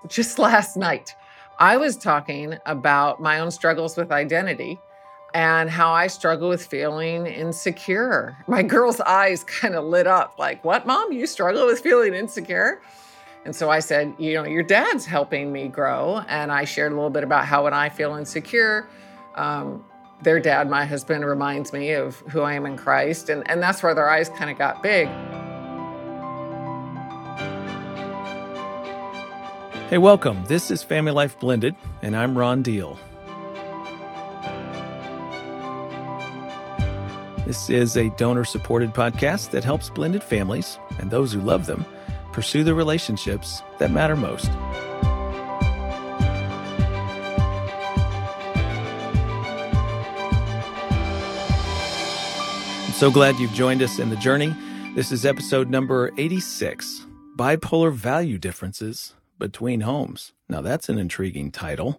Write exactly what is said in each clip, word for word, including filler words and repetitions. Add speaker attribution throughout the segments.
Speaker 1: Just last night, I was talking about my own struggles with identity and how I struggle with feeling insecure. My girl's eyes kind of lit up like, what, Mom? You struggle with feeling insecure? And so I said, you know, your dad's helping me grow. And I shared a little bit about how when I feel insecure, um, their dad, my husband, reminds me of who I am in Christ. And, and that's where their eyes kind of got big.
Speaker 2: Hey, welcome. This is Family Life Blended, and I'm Ron Deal. This is a donor-supported podcast that helps blended families and those who love them pursue the relationships that matter most. I'm so glad you've joined us in the journey. This is episode number eighty-six, Bipolar Value Differences Between Homes. Now that's an intriguing title.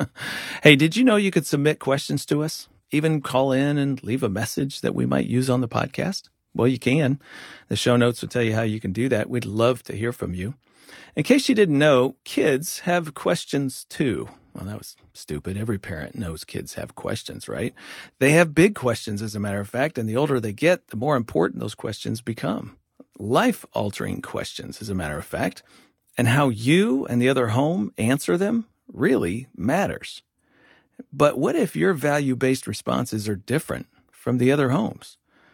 Speaker 2: Hey, did you know you could submit questions to us? Even call in and leave a message that we might use on the podcast? Well, you can. The show notes will tell you how you can do that. We'd love to hear from you. In case you didn't know, kids have questions too. Well, that was stupid. Every parent knows kids have questions, right? They have big questions, as a matter of fact, and the older they get, the more important those questions become. Life-altering questions, as a matter of fact. And how you and the other home answer them really matters. But what if your value-based responses are different from the other homes?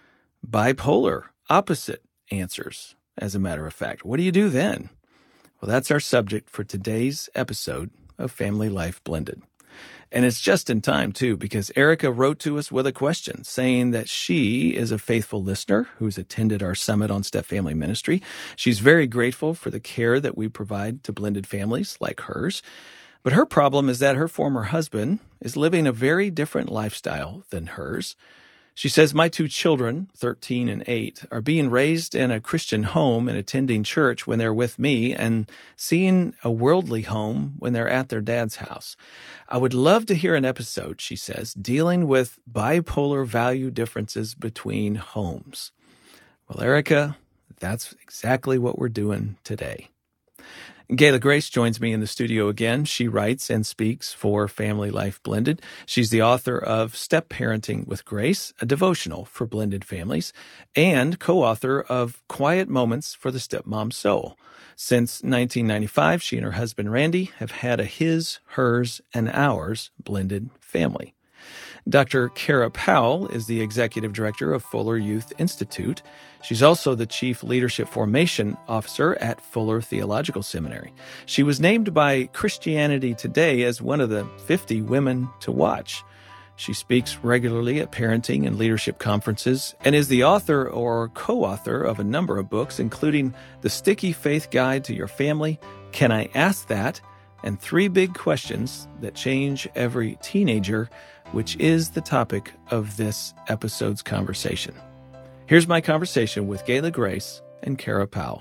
Speaker 2: Bipolar, opposite answers, as a matter of fact. What do you do then? Well, that's our subject for today's episode of Family Life Blended. And it's just in time, too, because Erica wrote to us with a question saying that she is a faithful listener who's attended our summit on Step Family Ministry. She's very grateful for the care that we provide to blended families like hers. But her problem is that her former husband is living a very different lifestyle than hers. She says, my two children, thirteen and eight, are being raised in a Christian home and attending church when they're with me and seeing a worldly home when they're at their dad's house. I would love to hear an episode, she says, dealing with bipolar value differences between homes. Well, Erica, that's exactly what we're doing today. Gayla Grace joins me in the studio again. She writes and speaks for Family Life Blended. She's the author of Step Parenting with Grace, a devotional for blended families, and co-author of Quiet Moments for the Stepmom Soul. Since nineteen ninety-five, she and her husband Randy have had a his, hers, and ours blended family. Doctor Kara Powell is the executive director of Fuller Youth Institute. She's also the chief leadership formation officer at Fuller Theological Seminary. She was named by Christianity Today as one of the fifty women to watch. She speaks regularly at parenting and leadership conferences and is the author or co-author of a number of books, including The Sticky Faith Guide to Your Family, Can I Ask That?, and Three Big Questions That Change Every Teenager, which is the topic of this episode's conversation. Here's my conversation with Gayla Grace and Kara Powell.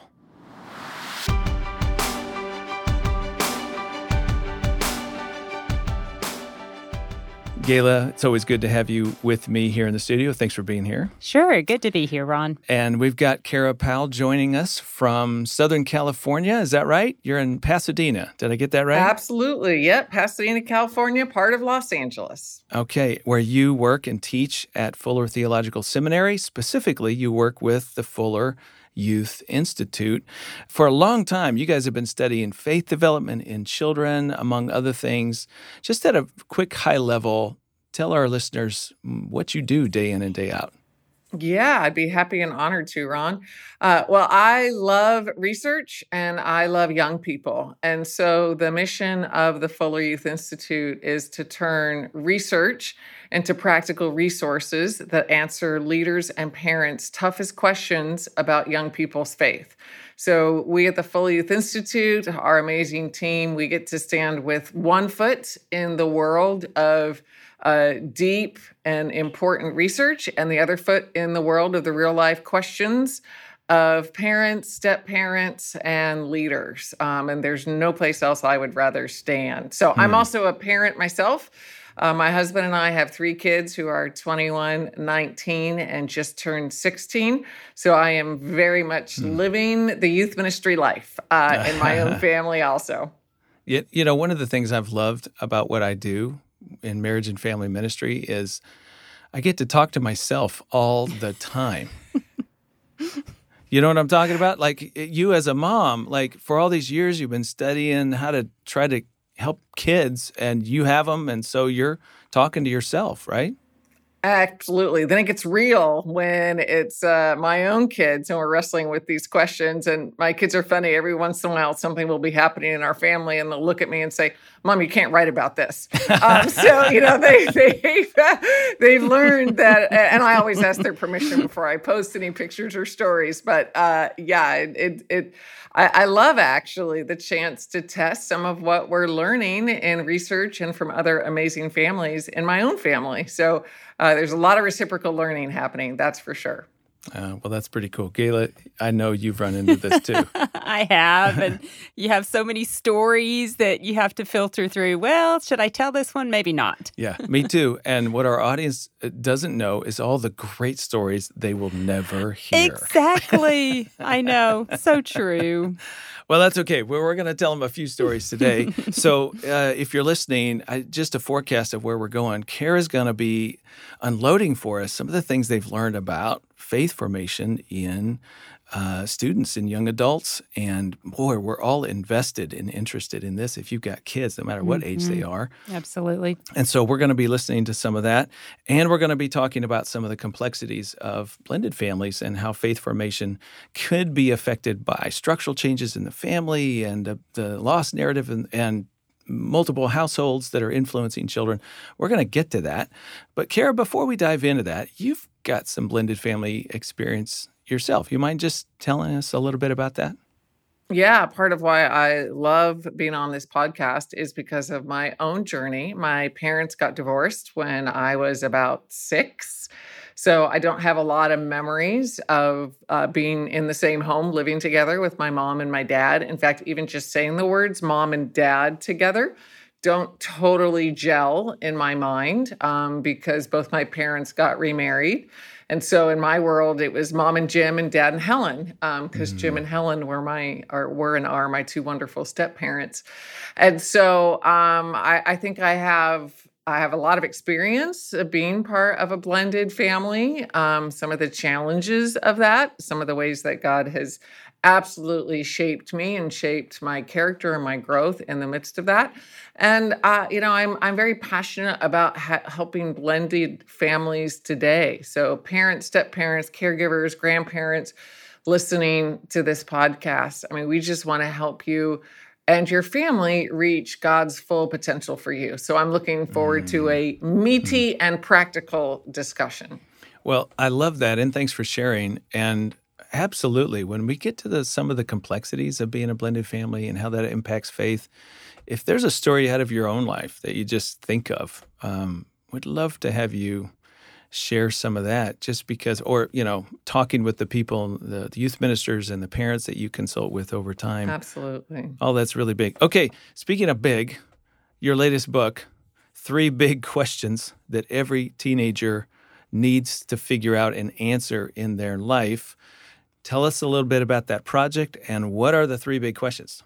Speaker 2: Gayla, it's always good to have you with me here in the studio. Thanks for being here.
Speaker 3: Sure. Good to be here, Ron.
Speaker 2: And we've got Kara Powell joining us from Southern California. Is that right? You're in Pasadena. Did I get that right?
Speaker 1: Absolutely. Yep. Pasadena, California, part of Los Angeles.
Speaker 2: Okay. Where you work and teach at Fuller Theological Seminary. Specifically, you work with the Fuller Youth Institute. For a long time, you guys have been studying faith development in children, among other things. Just at a quick high level, tell our listeners what you do day in and day out.
Speaker 1: Yeah, I'd be happy and honored to, Ron. Uh, well, I love research and I love young people. And so the mission of the Fuller Youth Institute is to turn research into practical resources that answer leaders and parents' toughest questions about young people's faith. So we at the Fuller Youth Institute, our amazing team, we get to stand with one foot in the world of uh, deep and important research and the other foot in the world of the real life questions of parents, step-parents, and leaders. Um, and there's no place else I would rather stand. So hmm. I'm also a parent myself. Uh, my husband and I have three kids who are twenty-one, nineteen, and just turned sixteen. So I am very much hmm. living the youth ministry life uh, in my own family also.
Speaker 2: You, you know, one of the things I've loved about what I do in marriage and family ministry is I get to talk to myself all the time. You know what I'm talking about? Like you as a mom, like for all these years you've been studying how to try to help kids and you have them. And so you're talking to yourself, right?
Speaker 1: Absolutely. Then it gets real when it's uh, my own kids and we're wrestling with these questions. And my kids are funny. Every once in a while, something will be happening in our family, and they'll look at me and say, "Mom, you can't write about this." um, so you know they they've, they've learned that, and I always ask their permission before I post any pictures or stories. But uh, yeah, it it. it I, I love actually the chance to test some of what we're learning in research and from other amazing families in my own family. So uh, there's a lot of reciprocal learning happening, that's for sure.
Speaker 2: Uh, well, that's pretty cool. Gayla, I know you've run into this too.
Speaker 3: I have, and you have so many stories that you have to filter through. Well, should I tell this one? Maybe not.
Speaker 2: Yeah, me too. And what our audience doesn't know is all the great stories they will never hear.
Speaker 3: Exactly. I know. So true.
Speaker 2: Well, that's okay. Well, we're going to tell them a few stories today. So uh, if you're listening, I, just a forecast of where we're going, Kara's going to be unloading for us some of the things they've learned about faith formation in uh, students and young adults. And boy, we're all invested and interested in this if you've got kids, no matter what mm-hmm. age they are.
Speaker 3: Absolutely.
Speaker 2: And so we're going to be listening to some of that. And we're going to be talking about some of the complexities of blended families and how faith formation could be affected by structural changes in the family and uh, the lost narrative and, and multiple households that are influencing children. We're going to get to that. But Kara, before we dive into that, you've got some blended family experience yourself. You mind just telling us a little bit about that?
Speaker 1: Yeah, part of why I love being on this podcast is because of my own journey. My parents got divorced when I was about six. So I don't have a lot of memories of uh, being in the same home, living together with my mom and my dad. In fact, even just saying the words mom and dad together don't totally gel in my mind um, because both my parents got remarried. And so in my world, it was Mom and Jim and Dad and Helen, because um, mm-hmm. Jim and Helen were my, or were and are my two wonderful step parents. And so um, I, I think I have I have a lot of experience of being part of a blended family. Um, some of the challenges of that, some of the ways that God has absolutely shaped me and shaped my character and my growth in the midst of that. And, uh, you know, I'm I'm very passionate about ha- helping blended families today. So parents, step-parents, caregivers, grandparents listening to this podcast. I mean, we just want to help you and your family reach God's full potential for you. So I'm looking forward mm. to a meaty mm. and practical discussion.
Speaker 2: Well, I love that, and thanks for sharing. And absolutely, when we get to the some of the complexities of being a blended family and how that impacts faith, if there's a story out of your own life that you just think of, um, we'd love to have you share some of that just because, or, you know, talking with the people, the, the youth ministers and the parents that you consult with over time.
Speaker 1: Absolutely.
Speaker 2: Oh, that's really big. Okay, speaking of big, your latest book, Three Big Questions That Every Teenager Needs to Figure Out and Answer in Their Life. Tell us a little bit about that project and what are the three big questions?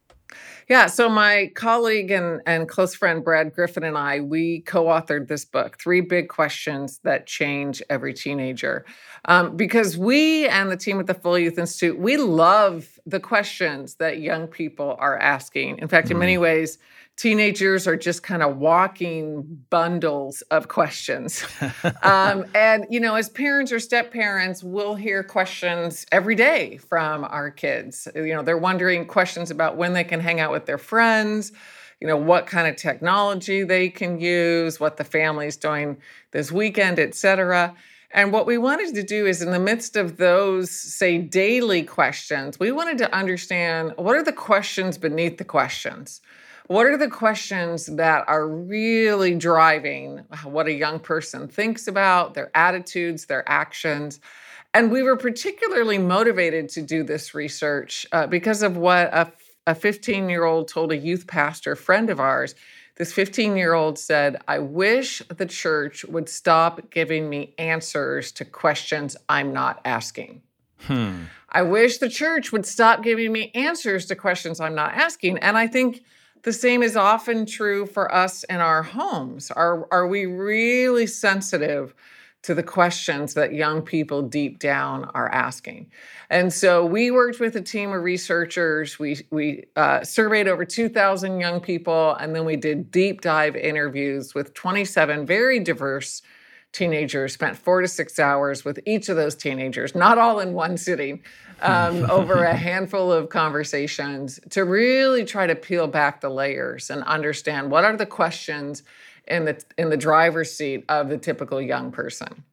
Speaker 1: Yeah, so my colleague and, and close friend Brad Griffin and I, we co-authored this book, Three Big Questions That Change Every Teenager. Um, because we and the team at the Full Youth Institute, we love the questions that young people are asking. In fact, in many ways, teenagers are just kind of walking bundles of questions. um, and, you know, as parents or step-parents, we'll hear questions every day from our kids. You know, they're wondering questions about when they can hang out with their friends, you know, what kind of technology they can use, what the family's doing this weekend, et cetera. And what we wanted to do is in the midst of those, say, daily questions, we wanted to understand what are the questions beneath the questions? What are the questions that are really driving what a young person thinks about, their attitudes, their actions? And we were particularly motivated to do this research uh, because of what a, a fifteen-year-old told a youth pastor friend of ours. This fifteen-year-old said, "I wish the church would stop giving me answers to questions I'm not asking." Hmm. I wish the church would stop giving me answers to questions I'm not asking. And I think the same is often true for us in our homes. Are, are we really sensitive to the questions that young people deep down are asking? And so we worked with a team of researchers. We, we uh, surveyed over two thousand young people, and then we did deep dive interviews with twenty-seven very diverse teenagers, spent four to six hours with each of those teenagers, not all in one sitting, um, over a handful of conversations to really try to peel back the layers and understand what are the questions in the in the driver's seat of the typical young person.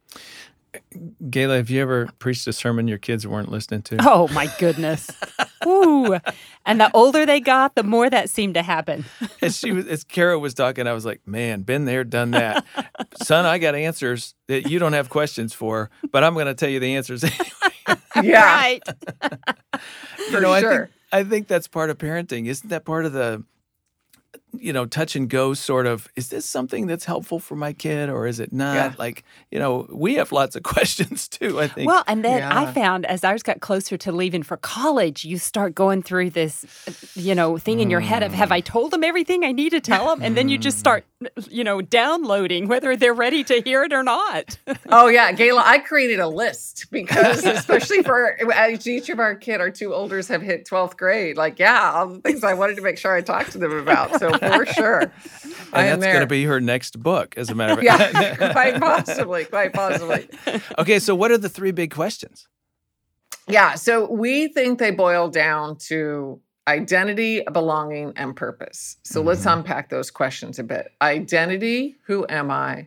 Speaker 2: Gayla, have you ever preached a sermon your kids weren't listening to?
Speaker 3: Oh, my goodness. Ooh. And the older they got, the more that seemed to happen.
Speaker 2: As she was, as Kara was talking, I was like, man, been there, done that. Son, I got answers that you don't have questions for, but I'm going to tell you the answers anyway.
Speaker 1: Yeah.
Speaker 3: Right.
Speaker 2: you know,
Speaker 1: sure.
Speaker 2: I think, I think that's part of parenting. Isn't that part of the, you know, touch and go sort of, is this something that's helpful for my kid or is it not?
Speaker 1: Yeah.
Speaker 2: Like, you know, we have lots of questions too, I think.
Speaker 3: Well, and then
Speaker 1: Yeah.
Speaker 3: I found as ours got closer to leaving for college, you start going through this, you know, thing in your head of, have I told them everything I need to tell them? And then you just start, you know, downloading whether they're ready to hear it or not.
Speaker 1: Oh, yeah. Gayla, I created a list because especially for as each of our kid, our two olders have hit twelfth grade. Like, yeah, all the things I wanted to make sure I talked to them about. So for sure,
Speaker 2: and
Speaker 1: I am
Speaker 2: that's
Speaker 1: there.
Speaker 2: going to be her next book, as a matter of
Speaker 1: Yeah,
Speaker 2: fact.
Speaker 1: quite possibly, quite possibly.
Speaker 2: Okay, so what are the three big questions?
Speaker 1: Yeah, so we think they boil down to identity, belonging, and purpose. So mm-hmm. let's unpack those questions a bit. Identity, who am I?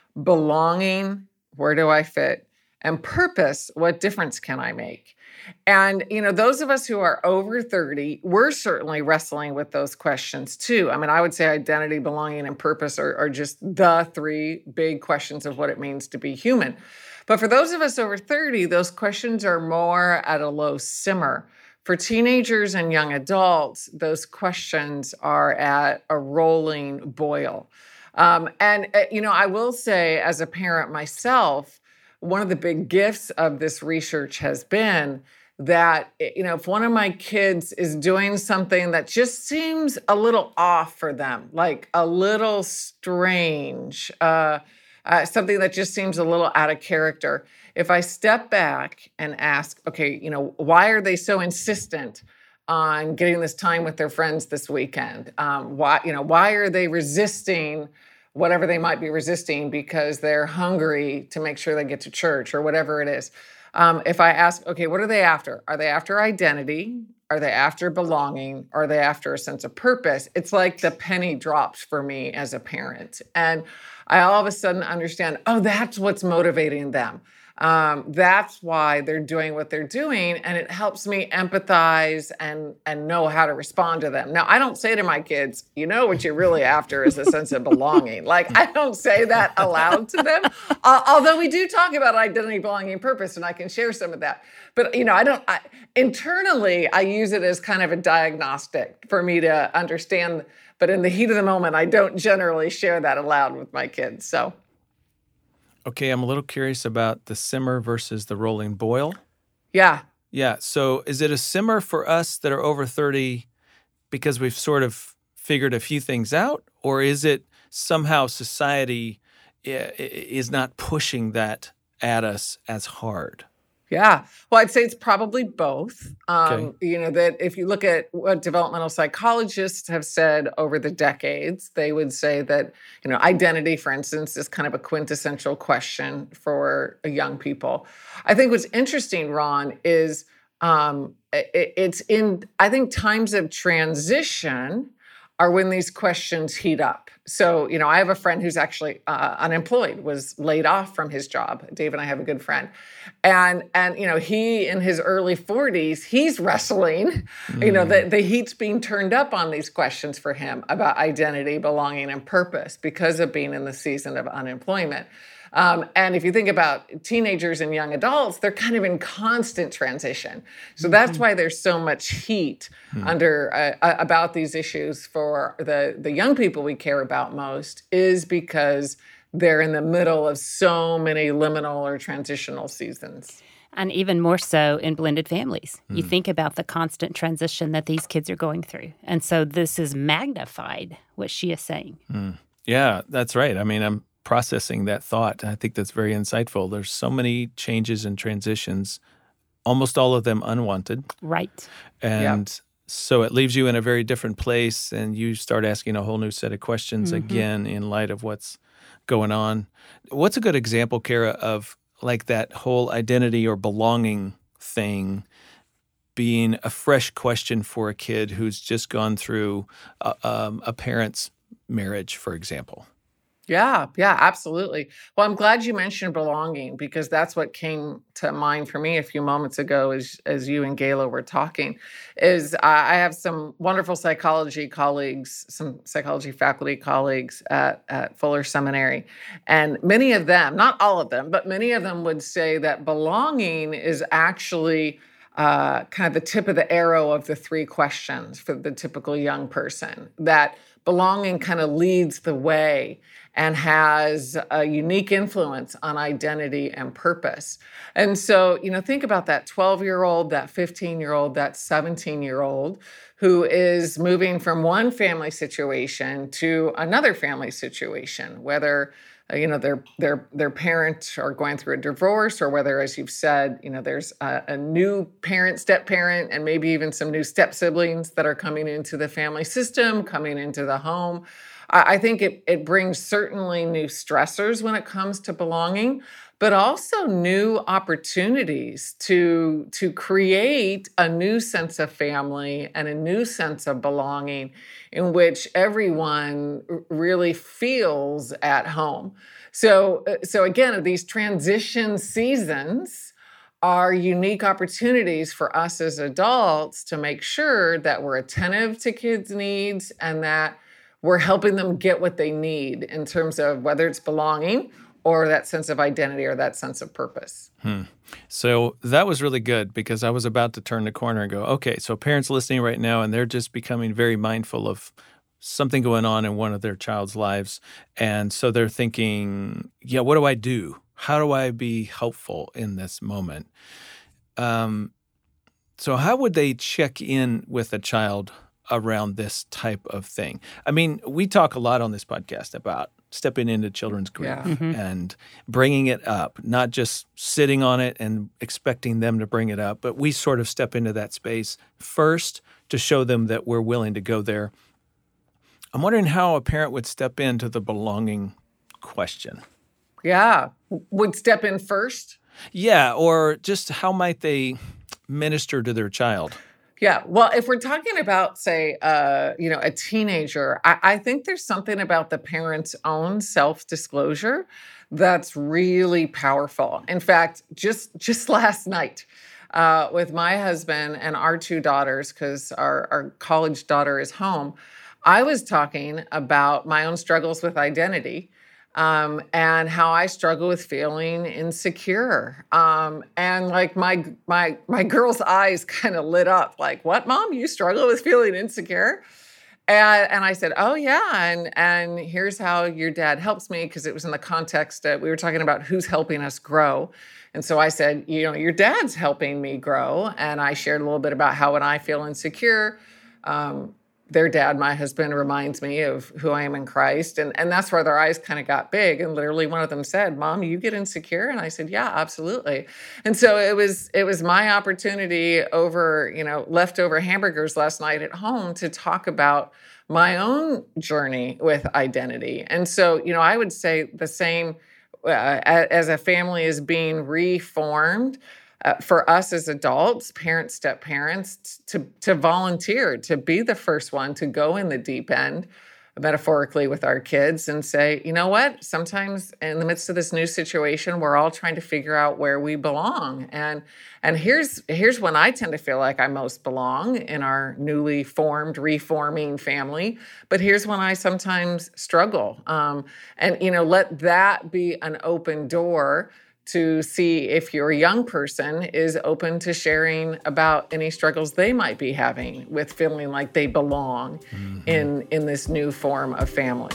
Speaker 1: Belonging, where do I fit? And purpose, what difference can I make? And, you know, those of us who are over thirty, we're certainly wrestling with those questions too. I mean, I would say identity, belonging, and purpose are, are just the three big questions of what it means to be human. But for those of us over thirty, those questions are more at a low simmer. For teenagers and young adults, those questions are at a rolling boil. Um, and, uh, you know, I will say as a parent myself, one of the big gifts of this research has been that, you know, if one of my kids is doing something that just seems a little off for them, like a little strange, uh, uh, something that just seems a little out of character, if I step back and ask, okay, you know, why are they so insistent on getting this time with their friends this weekend? Um, why, you know, why are they resisting whatever they might be resisting because they're hungry to make sure they get to church or whatever it is? Um, if I ask, okay, what are they after? Are they after identity? Are they after belonging? Are they after a sense of purpose? It's like the penny drops for me as a parent. And I all of a sudden understand, oh, that's what's motivating them. Um, that's why they're doing what they're doing. And it helps me empathize and, and know how to respond to them. Now, I don't say to my kids, you know, what you're really after is a sense of belonging. Like, I don't say that aloud to them, uh, although we do talk about identity, belonging, and purpose, and I can share some of that. But, you know, I don't, I, internally, I use it as kind of a diagnostic for me to understand. But in the heat of the moment, I don't generally share that aloud with my kids. So.
Speaker 2: Okay, I'm a little curious about the simmer versus the rolling boil.
Speaker 1: Yeah.
Speaker 2: Yeah, so is it a simmer for us that are over thirty because we've sort of figured a few things out, or is it somehow society is not pushing that at us as hard?
Speaker 1: Yeah. Well, I'd say it's probably both. Um,
Speaker 2: Okay.
Speaker 1: You know, that if you look at what developmental psychologists have said over the decades, they would say that, you know, identity, for instance, is kind of a quintessential question for young people. I think what's interesting, Ron, is um, it, it's in, I think, times of transition are when these questions heat up. So, you know, I have a friend who's actually uh, unemployed, was laid off from his job. Dave and I have a good friend. And, and you know, he in his early forties, he's wrestling, mm. you know, the, the heat's being turned up on these questions for him about identity, belonging, and purpose because of being in the season of unemployment. Um, and if you think about teenagers and young adults, they're kind of in constant transition. So that's mm-hmm. why there's so much heat mm-hmm. under uh, about these issues for the, the young people we care about most, is because they're in the middle of so many liminal or transitional seasons.
Speaker 3: And even more so in blended families.
Speaker 2: Mm.
Speaker 3: You think about the constant transition that these kids are going through. And so this is magnified, what she is saying.
Speaker 2: Mm. Yeah, that's right. I mean, I'm processing that thought. I think that's very insightful. There's so many changes and transitions, almost all of them unwanted.
Speaker 3: Right.
Speaker 2: And yeah. So it leaves you in a very different place, and you start asking a whole new set of questions mm-hmm. again in light of what's going on. What's a good example, Kara, of like that whole identity or belonging thing being a fresh question for a kid who's just gone through a, um, a parent's marriage, for example?
Speaker 1: Yeah, yeah, absolutely. Well, I'm glad you mentioned belonging, because that's what came to mind for me a few moments ago as, as you and Gayla were talking, is uh, I have some wonderful psychology colleagues, some psychology faculty colleagues at, at Fuller Seminary. And many of them, not all of them, but many of them would say that belonging is actually uh, kind of the tip of the arrow of the three questions for the typical young person, that belonging kind of leads the way and has a unique influence on identity and purpose. And so, you know, think about that twelve-year-old, that fifteen-year-old, that seventeen-year-old who is moving from one family situation to another family situation, whether, you know, their their their parents are going through a divorce, or whether, as you've said, you know, there's a, a new parent, step-parent, and maybe even some new step-siblings that are coming into the family system, coming into the home. I think it, it brings certainly new stressors when it comes to belonging, but also new opportunities to, to create a new sense of family and a new sense of belonging in which everyone really feels at home. So, so again, these transition seasons are unique opportunities for us as adults to make sure that we're attentive to kids' needs and that we're helping them get what they need in terms of whether it's belonging or that sense of identity or that sense of purpose.
Speaker 2: Hmm. So that was really good, because I was about to turn the corner and go, okay, so parents listening right now, and they're just becoming very mindful of something going on in one of their child's lives. And so they're thinking, yeah, what do I do? How do I be helpful in this moment? Um, so how would they check in with a child around this type of thing? I mean, we talk a lot on this podcast about stepping into children's grief
Speaker 1: yeah.
Speaker 2: mm-hmm. and bringing it up, not just sitting on it and expecting them to bring it up, but we sort of step into that space first to show them that we're willing to go there. I'm wondering how a parent would step into the belonging question.
Speaker 1: Yeah. Would step in first?
Speaker 2: Yeah, or just how might they minister to their child?
Speaker 1: Yeah. Well, if we're talking about, say, uh, you know, a teenager, I, I think there's something about the parent's own self-disclosure that's really powerful. In fact, just just last night uh, with my husband and our two daughters, because our, our college daughter is home, I was talking about my own struggles with identity. Um, and how I struggle with feeling insecure. Um, and like my my my girl's eyes kind of lit up, like, what, Mom? You struggle with feeling insecure? And, and I said, oh, yeah. And, and here's how your dad helps me, because it was in the context that we were talking about who's helping us grow. And so I said, you know, your dad's helping me grow. And I shared a little bit about how when I feel insecure, um, their dad, my husband, reminds me of who I am in Christ. And, and that's where their eyes kind of got big. And literally one of them said, Mom, you get insecure? And I said, yeah, absolutely. And so it was it was my opportunity over, you know, leftover hamburgers last night at home to talk about my own journey with identity. And so, you know, I would say the same uh, as a family is being reformed. Uh, for us as adults, parents, step parents, to, to volunteer, to be the first one to go in the deep end, metaphorically, with our kids and say, you know what, sometimes in the midst of this new situation, we're all trying to figure out where we belong. And, and here's, here's when I tend to feel like I most belong in our newly formed, reforming family. But here's when I sometimes struggle. Um, and, you know, let that be an open door to see if your young person is open to sharing about any struggles they might be having with feeling like they belong mm-hmm. in, in this new form of family.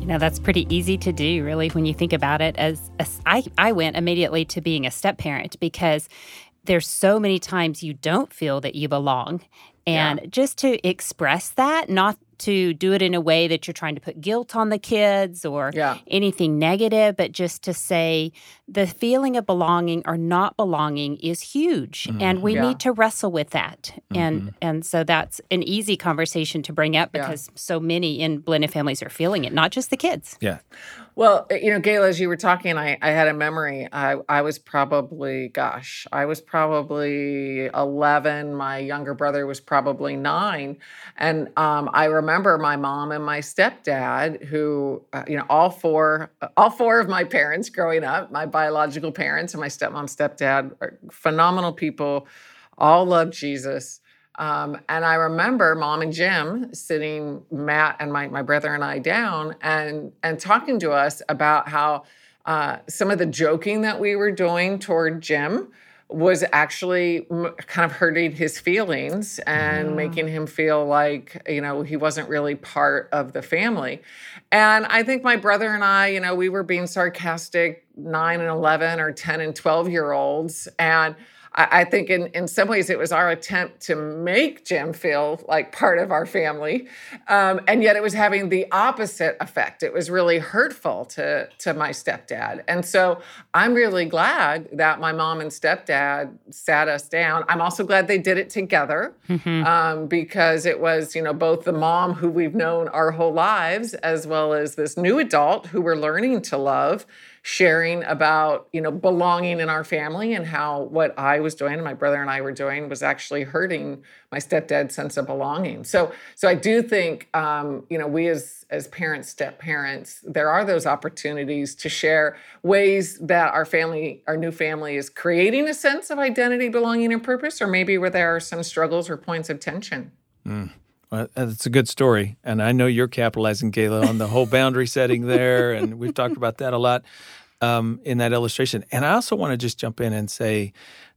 Speaker 3: You know, that's pretty easy to do, really, when you think about it. As, as I, I went immediately to being a step-parent because there's so many times you don't feel that you belong. And yeah. just to express that, not to do it in a way that you're trying to put guilt on the kids or yeah. anything negative, but just to say the feeling of belonging or not belonging is huge. Mm-hmm. And we yeah. need to wrestle with that. Mm-hmm. And and so that's an easy conversation to bring up because yeah. so many in blended families are feeling it, not just the kids.
Speaker 2: Yeah.
Speaker 1: Well, you know, Gayla, as you were talking, I, I had a memory. I, I was probably, gosh, I was probably eleven. My younger brother was probably nine. And um, I remember my mom and my stepdad, who, uh, you know, all four, all four of my parents growing up, my biological parents and my stepmom, stepdad, are phenomenal people, all love Jesus. Um, and I remember Mom and Jim sitting Matt and my, my brother and I down and, and talking to us about how uh, some of the joking that we were doing toward Jim was actually m- kind of hurting his feelings and mm. making him feel like, you know, he wasn't really part of the family. And I think my brother and I, you know, we were being sarcastic nine and eleven or ten and twelve year olds. And I think in, in some ways it was our attempt to make Jim feel like part of our family. Um, and yet it was having the opposite effect. It was really hurtful to, to my stepdad. And so I'm really glad that my mom and stepdad sat us down. I'm also glad they did it together mm-hmm. um, because it was, you know, both the mom who we've known our whole lives as well as this new adult who we're learning to love, sharing about, you know, belonging in our family and how what I was doing and my brother and I were doing was actually hurting my stepdad's sense of belonging. So, so I do think, um, you know, we as as parents, step parents, there are those opportunities to share ways that our family, our new family, is creating a sense of identity, belonging, and purpose, or maybe where there are some struggles or points of tension.
Speaker 2: Mm. Well, that's a good story. And I know you're capitalizing, Gayla, on the whole boundary setting there. And we've talked about that a lot um, in that illustration. And I also want to just jump in and say,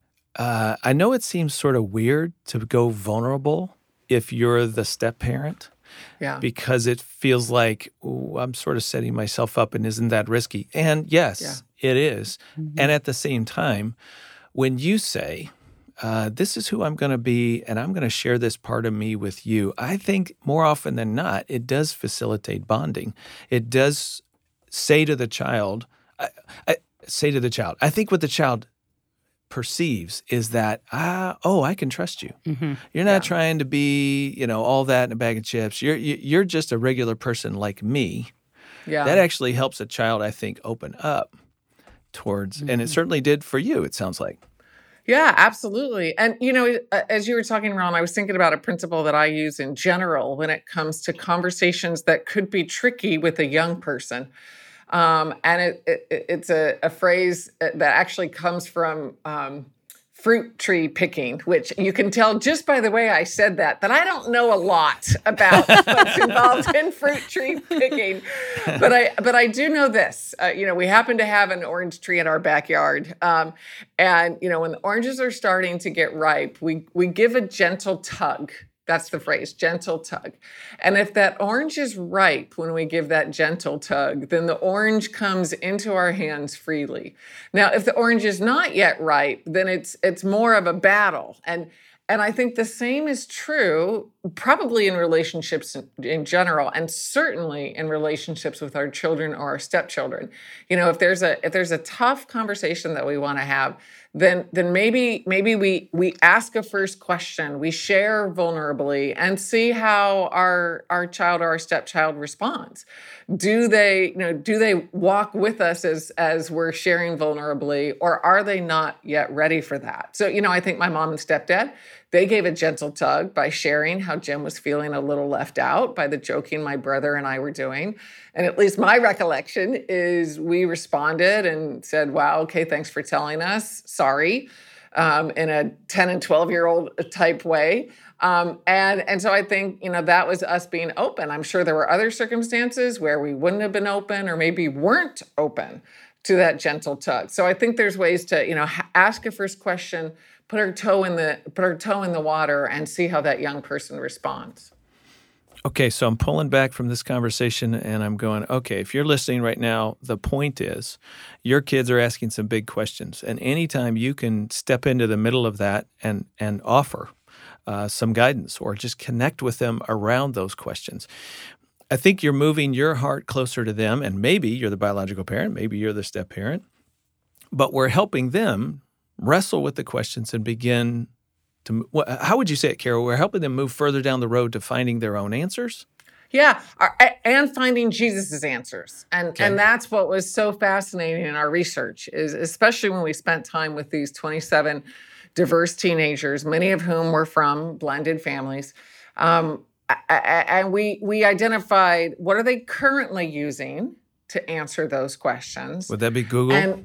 Speaker 2: uh, I know it seems sort of weird to go vulnerable if you're the step parent. Yeah. Because it feels like, ooh, I'm sort of setting myself up and isn't that risky? And yes, yeah. it is. Mm-hmm. And at the same time, when you say, Uh, this is who I'm going to be, and I'm going to share this part of me with you, I think more often than not, it does facilitate bonding. It does say to the child, I, I, say to the child, I think what the child perceives is that, ah, oh, I can trust you. Mm-hmm. You're not yeah. trying to be, you know, all that in a bag of chips. You're you're just a regular person like me. Yeah. That actually helps a child, I think, open up towards, mm-hmm. and it certainly did for you, it sounds like.
Speaker 1: Yeah, absolutely. And, you know, as you were talking, Ron, I was thinking about a principle that I use in general when it comes to conversations that could be tricky with a young person. Um, and it, it, it's a, a phrase that actually comes from um, fruit tree picking, which you can tell just by the way I said that, that I don't know a lot about what's involved in fruit tree picking. But I but I do know this. Uh, you know, we happen to have an orange tree in our backyard. Um, and, you know, when the oranges are starting to get ripe, we we give a gentle tug. That's the phrase, gentle tug. And if that orange is ripe when we give that gentle tug, then the orange comes into our hands freely. Now, if the orange is not yet ripe, then it's it's more of a battle. And and I think the same is true probably in relationships in, in general, and certainly in relationships with our children or our stepchildren. You know, if there's a if there's a tough conversation that we want to have, then then maybe maybe we we ask a first question, we share vulnerably, and see how our our child or our stepchild responds. Do they, you know, do they walk with us as as we're sharing vulnerably, or are they not yet ready for that? So, you know, I think my mom and stepdad, they gave a gentle tug by sharing how Jim was feeling a little left out by the joking my brother and I were doing. And at least my recollection is we responded and said, wow, okay, thanks for telling us. Sorry, um, in a ten and twelve year old type way. Um, and, and so I think, you know, that was us being open. I'm sure there were other circumstances where we wouldn't have been open or maybe weren't open to that gentle tug. So I think there's ways to, you know, ha- ask a first question, put our toe in the put our toe in the water and see how that young person responds.
Speaker 2: Okay, so I'm pulling back from this conversation and I'm going, okay, if you're listening right now, the point is your kids are asking some big questions. And anytime you can step into the middle of that and, and offer uh, some guidance or just connect with them around those questions, I think you're moving your heart closer to them. And maybe you're the biological parent, maybe you're the step parent, but we're helping them wrestle with the questions and begin to, how would you say it, Carol? We're helping them move further down the road to finding their own answers?
Speaker 1: Yeah, and finding Jesus's answers. And okay. and that's what was so fascinating in our research, is especially when we spent time with these twenty-seven diverse teenagers, many of whom were from blended families. Um, and we we identified what are they currently using to answer those questions.
Speaker 2: Would that be Google?
Speaker 1: And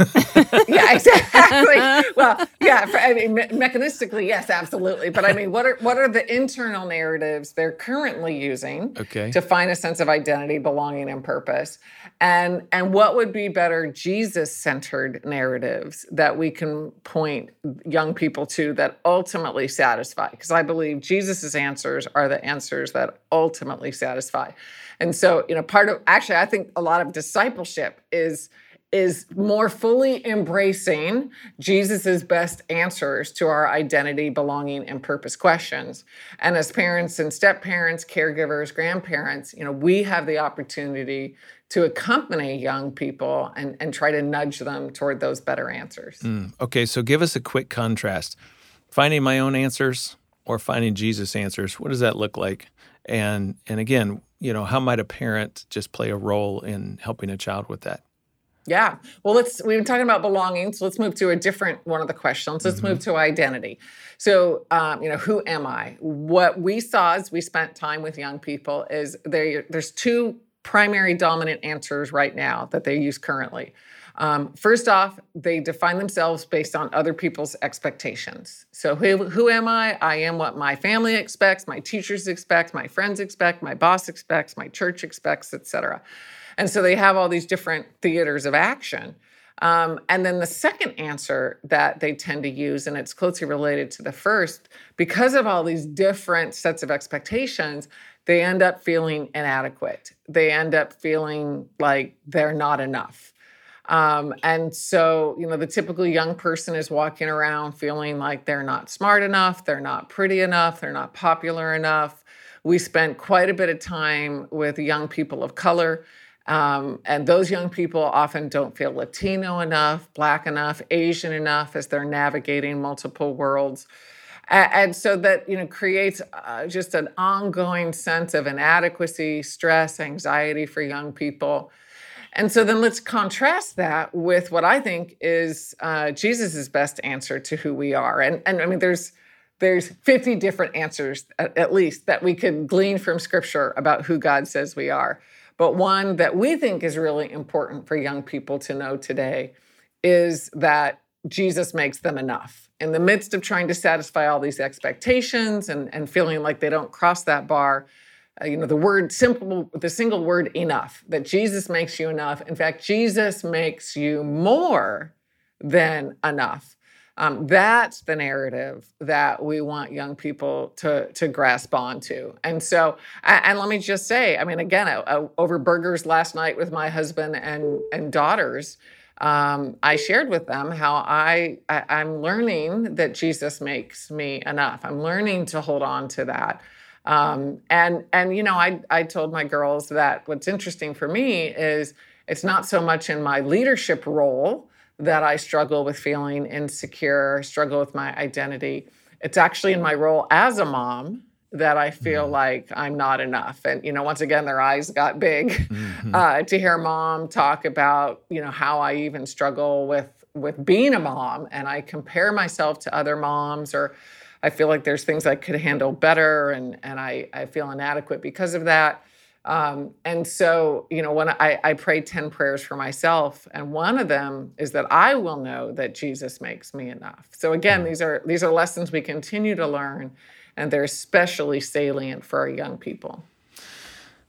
Speaker 1: yeah, exactly. Well, yeah, for, I mean, me- mechanistically, yes, absolutely. But I mean, what are what are the internal narratives they're currently using
Speaker 2: okay.
Speaker 1: to find a sense of identity, belonging, and purpose? And and what would be better Jesus-centered narratives that we can point young people to that ultimately satisfy? Because I believe Jesus's answers are the answers that ultimately satisfy. And so, you know, part of actually, I think a lot of discipleship is. is more fully embracing Jesus's best answers to our identity, belonging, and purpose questions. And as parents and step-parents, caregivers, grandparents, you know, we have the opportunity to accompany young people and, and try to nudge them toward those better answers.
Speaker 2: Mm, okay, so give us a quick contrast. Finding my own answers or finding Jesus' answers, what does that look like? And and again, you know, how might a parent just play a role in helping a child with that?
Speaker 1: Yeah. Well, let's, we've been talking about belonging, so let's move to a different one of the questions. Let's mm-hmm. move to identity. So, um, you know, who am I? What we saw as we spent time with young people is there, there's two primary dominant answers right now that they use currently. Um, first off, they define themselves based on other people's expectations. So who, who am I? I am what my family expects, my teachers expect, my friends expect, my boss expects, my church expects, et cetera. And so they have all these different theaters of action. Um, and then the second answer that they tend to use, and it's closely related to the first, because of all these different sets of expectations, they end up feeling inadequate. They end up feeling like they're not enough. Um, and so, you know, the typical young person is walking around feeling like they're not smart enough, they're not pretty enough, they're not popular enough. We spent quite a bit of time with young people of color. Um, and those young people often don't feel Latino enough, Black enough, Asian enough as they're navigating multiple worlds. And, and so that, you know, creates uh, just an ongoing sense of inadequacy, stress, anxiety for young people. And so then let's contrast that with what I think is uh, Jesus's best answer to who we are. And, and I mean, there's there's fifty different answers, at, at least, that we could glean from Scripture about who God says we are. But one that we think is really important for young people to know today is that Jesus makes them enough. In the midst of trying to satisfy all these expectations and, and feeling like they don't cross that bar, uh, you know, the word simple, the single word enough, that Jesus makes you enough. In fact, Jesus makes you more than enough. Um, that's the narrative that we want young people to, to grasp onto. And so, and let me just say, I mean, again, I, I, over burgers last night with my husband and, and daughters, um, I shared with them how I, I, I'm learning that Jesus makes me enough. I'm learning to hold on to that. Um, and, and, you know, I, I told my girls that what's interesting for me is it's not so much in my leadership role that I struggle with feeling insecure, struggle with my identity. It's actually in my role as a mom that I feel mm-hmm. like I'm not enough. And, you know, once again, their eyes got big mm-hmm. uh, to hear mom talk about, you know, how I even struggle with, with being a mom. And I compare myself to other moms, or I feel like there's things I could handle better, and, and I, I feel inadequate because of that. Um, and so, you know, when I, I pray ten prayers for myself, and one of them is that I will know that Jesus makes me enough. So again, these are these are lessons we continue to learn, and they're especially salient for our young people.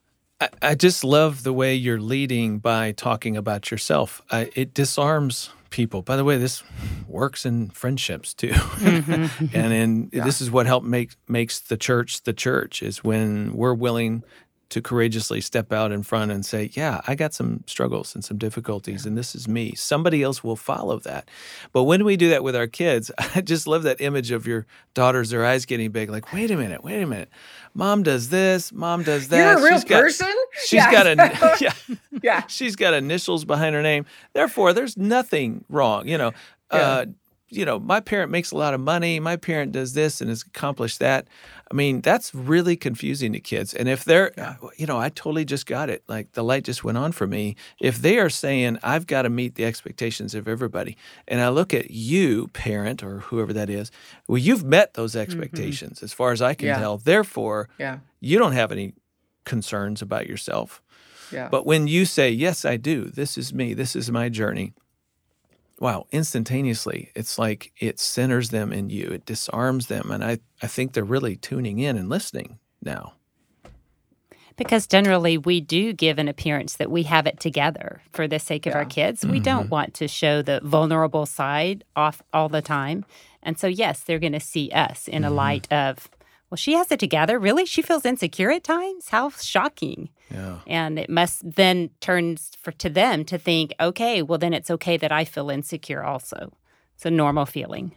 Speaker 2: I, I just love the way you're leading by talking about yourself. I, it disarms people. By the way, this works in friendships too. Mm-hmm. and in, yeah. this is what help make, makes the church the church, is when we're willing to courageously step out in front and say, yeah, I got some struggles and some difficulties, and this is me. Somebody else will follow that. But when we do that with our kids, I just love that image of your daughters, their eyes getting big, like, wait a minute, wait a minute. Mom does this, mom does that.
Speaker 1: You're a real
Speaker 2: she's got,
Speaker 1: person?
Speaker 2: She's
Speaker 1: yeah.
Speaker 2: got a yeah,
Speaker 1: yeah.
Speaker 2: She's got initials behind her name. Therefore, there's nothing wrong. You know, yeah. uh, you know, my parent makes a lot of money. My parent does this and has accomplished that. I mean, that's really confusing to kids. And if they're, yeah. you know, I totally just got it. Like the light just went on for me. If they are saying, I've got to meet the expectations of everybody, and I look at you, parent, or whoever that is, well, you've met those expectations mm-hmm. as far as I can yeah. tell. Therefore, yeah. you don't have any concerns about yourself. Yeah. But when you say, yes, I do, this is me, this is my journey, wow, instantaneously, it's like it centers them in you. It disarms them. And I, I think they're really tuning in and listening now.
Speaker 3: Because generally we do give an appearance that we have it together for the sake of yeah. our kids. We mm-hmm. don't want to show the vulnerable side off all the time. And so, yes, they're going to see us in mm-hmm. a light of, well, she has it together. Really? She feels insecure at times? How shocking. Yeah. And it must then turn for, to them to think, okay, well, then it's okay that I feel insecure also. It's a normal feeling.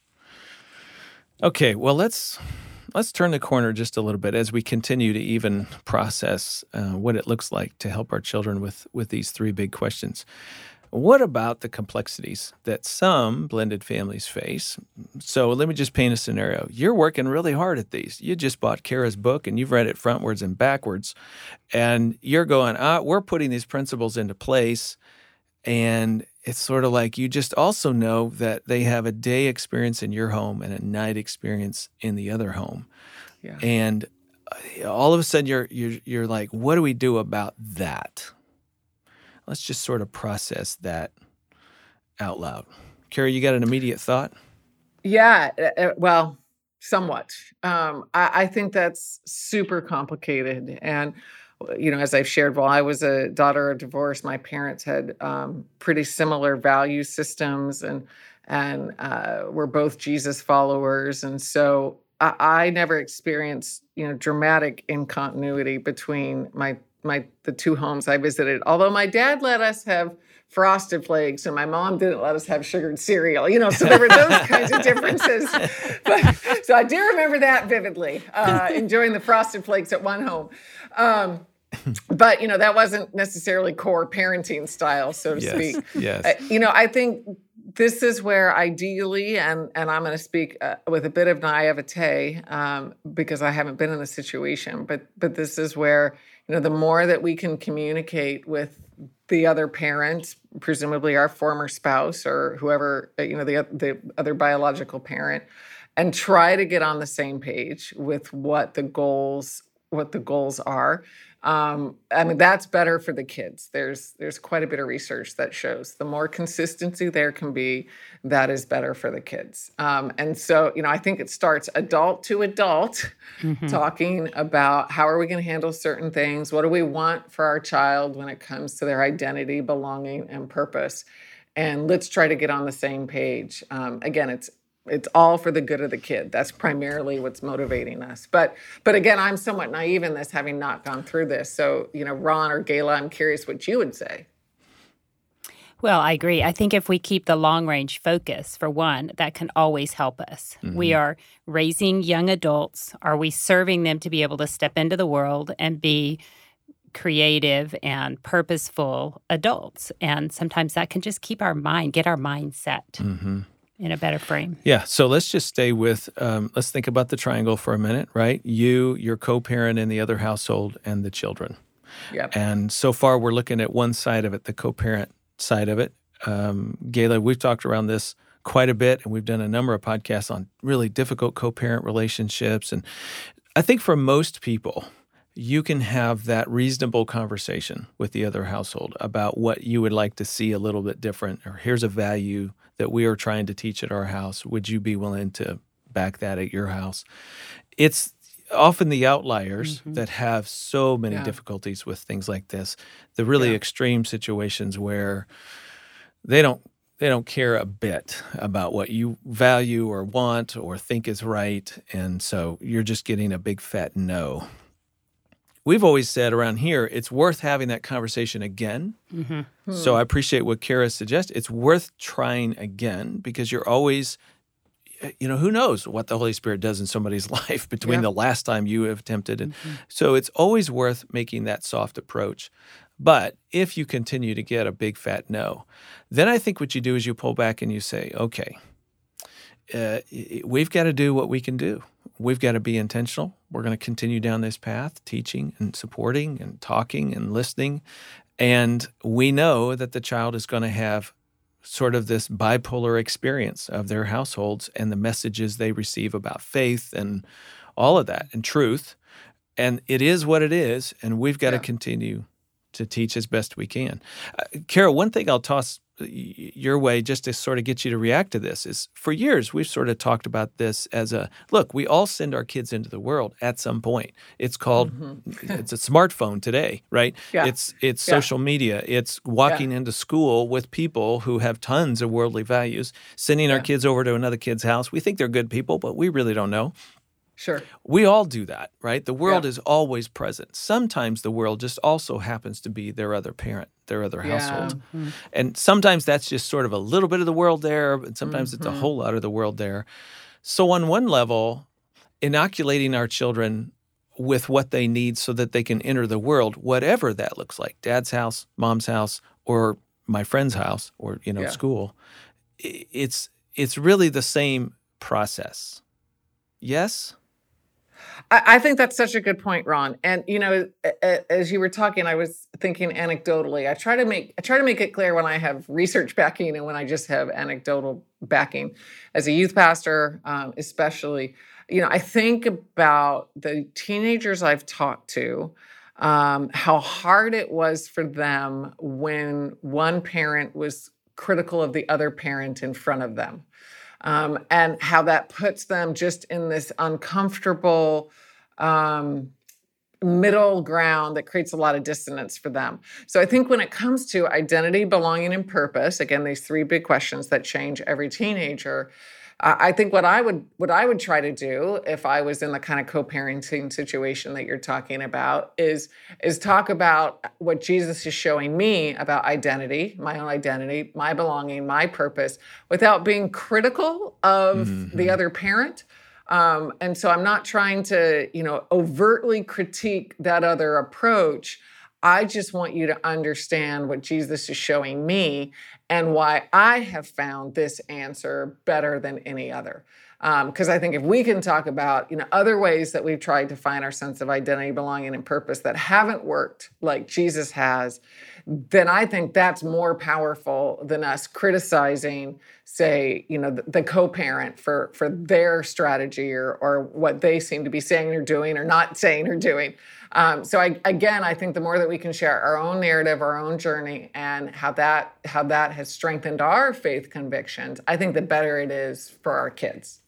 Speaker 2: Okay, well, let's let's turn the corner just a little bit as we continue to even process uh, what it looks like to help our children with, with these three big questions. What about the complexities that some blended families face? So let me just paint a scenario. You're working really hard at these. You just bought Kara's book, and you've read it frontwards and backwards, and you're going, ah, we're putting these principles into place, and it's sort of like you just also know that they have a day experience in your home and a night experience in the other home. Yeah. And all of a sudden you're you're you're like, what do we do about that? Let's just sort of process that out loud. Kara, you got an immediate thought?
Speaker 1: Yeah, uh, well, somewhat. Um, I, I think that's super complicated. And, you know, as I've shared, while I was a daughter of divorce, my parents had um, pretty similar value systems, and and uh, we're both Jesus followers. And so I, I never experienced, you know, dramatic incontinuity between my my the two homes I visited. Although my dad let us have Frosted Flakes and my mom didn't let us have sugared cereal, you know, so there were those kinds of differences. But, so I do remember that vividly, uh, enjoying the Frosted Flakes at one home. Um, but, you know, that wasn't necessarily core parenting style, so to
Speaker 2: yes,
Speaker 1: speak.
Speaker 2: Yes.
Speaker 1: Uh, you know, I think this is where ideally, and, and I'm going to speak uh, with a bit of naivete um, because I haven't been in the situation, but but this is where, you know, the more that we can communicate with the other parent, presumably our former spouse or whoever, you know, the the other biological parent, and try to get on the same page with what the goals what the goals are. Um, I mean, that's better for the kids. There's there's quite a bit of research that shows the more consistency there can be, that is better for the kids. Um, and so, you know, I think it starts adult to adult, mm-hmm. talking about how are we going to handle certain things? What do we want for our child when it comes to their identity, belonging, and purpose? And let's try to get on the same page. Um, again, it's It's all for the good of the kid. That's primarily what's motivating us. But but again, I'm somewhat naive in this, having not gone through this. So, you know, Ron or Gayla, I'm curious what you would say.
Speaker 3: Well, I agree. I think if we keep the long-range focus, for one, that can always help us. Mm-hmm. We are raising young adults. Are we serving them to be able to step into the world and be creative and purposeful adults? And sometimes that can just keep our mind, get our mind set. Mm-hmm. in a better frame.
Speaker 2: Yeah. So let's just stay with, um, let's think about the triangle for a minute, right? You, your co-parent in the other household, and the children. Yep. And so far we're looking at one side of it, the co-parent side of it. Um, Gayla, we've talked around this quite a bit, and we've done a number of podcasts on really difficult co-parent relationships. And I think for most people, you can have that reasonable conversation with the other household about what you would like to see a little bit different, or here's a value that we are trying to teach at our house. Would you be willing to back that at your house? It's often the outliers mm-hmm. that have so many yeah. difficulties with things like this, the really yeah. extreme situations where they don't they don't care a bit about what you value or want or think is right, and so you're just getting a big fat no. We've always said around here, it's worth having that conversation again. Mm-hmm. Hmm. So I appreciate what Kara suggests. It's worth trying again because you're always, you know, who knows what the Holy Spirit does in somebody's life between yeah. the last time you have attempted. And mm-hmm. so it's always worth making that soft approach. But if you continue to get a big fat no, then I think what you do is you pull back and you say, okay, uh, we've got to do what we can do. We've got to be intentional. We're going to continue down this path, teaching and supporting and talking and listening. And we know that the child is going to have sort of this bipolar experience of their households and the messages they receive about faith and all of that and truth. And it is what it is, and we've got yeah. to continue to teach as best we can. Uh, Carol, one thing I'll toss your way just to sort of get you to react to this is for years we've sort of talked about this as a, look, we all send our kids into the world at some point. It's called, mm-hmm. it's a smartphone today, right? Yeah. It's it's yeah. social media. It's walking yeah. into school with people who have tons of worldly values, sending yeah. our kids over to another kid's house. We think they're good people, but we really don't know.
Speaker 1: Sure.
Speaker 2: We all do that, right? The world yeah. is always present. Sometimes the world just also happens to be their other parent, their other yeah. household. Mm-hmm. And sometimes that's just sort of a little bit of the world there, and sometimes mm-hmm. it's a whole lot of the world there. So on one level, inoculating our children with what they need so that they can enter the world, whatever that looks like, dad's house, mom's house, or my friend's house, or, you know, yeah. school, it's it's really the same process. Yes?
Speaker 1: I think that's such a good point, Ron. And you know, as you were talking, I was thinking anecdotally. I try to make I try to make it clear when I have research backing and when I just have anecdotal backing. As a youth pastor, um, especially, you know, I think about the teenagers I've talked to, um, how hard it was for them when one parent was critical of the other parent in front of them. Um, and how that puts them just in this uncomfortable um, middle ground that creates a lot of dissonance for them. So I think when it comes to identity, belonging, and purpose, again, these three big questions that change every teenager, uh, I think what I would what I would try to do if I was in the kind of co-parenting situation that you're talking about is, is talk about what Jesus is showing me about identity, my own identity, my belonging, my purpose, without being critical of mm-hmm. the other parent. Um, and so I'm not trying to, you know, overtly critique that other approach. I just want you to understand what Jesus is showing me and why I have found this answer better than any other. Because um, I think if we can talk about, you know, other ways that we've tried to find our sense of identity, belonging, and purpose that haven't worked like Jesus has, then I think that's more powerful than us criticizing, say, you know, the, the co-parent for, for their strategy or, or what they seem to be saying or doing or not saying or doing. Um, so I, again, I think the more that we can share our own narrative, our own journey, and how that how that has strengthened our faith convictions, I think the better it is for our kids.